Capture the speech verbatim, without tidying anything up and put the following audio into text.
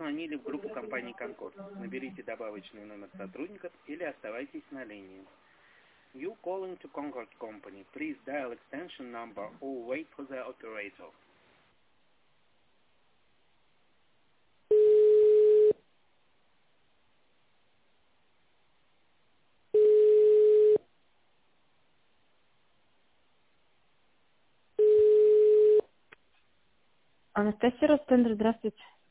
позвонили в группу компании «Конкорд». Наберите добавочный номер сотрудников или оставайтесь на линии. You calling to Concord Company. Please dial extension number or wait for the operator. Анастасия Ростендер, здравствуйте.